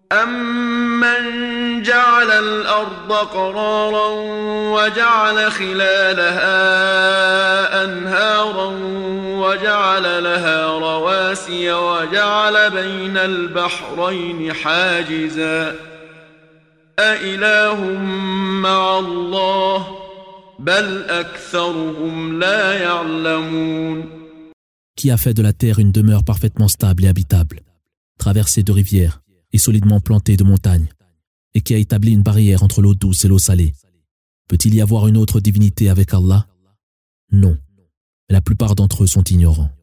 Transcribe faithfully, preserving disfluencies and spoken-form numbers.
أَمَّنْ جَعَلَ الْأَرْضَ قَرَارًا وَجَعَلَ خِلَالَهَا أَنْهَارًا وَجَعَلَ لَهَا رَوَاسِيَ وَجَعَلَ بَيْنَ الْبَحْرَيْنِ حَاجِزًا أَإِلَٰهٌ مَّعَ اللَّهِ بَلْ أَكْثَرُهُمْ لَا يَعْلَمُونَ. Qui a fait de la terre une demeure parfaitement stable et habitable, traversée de rivières et solidement plantée de montagnes, et qui a établi une barrière entre l'eau douce et l'eau salée. Peut-il y avoir une autre divinité avec Allah? Non, mais la plupart d'entre eux sont ignorants.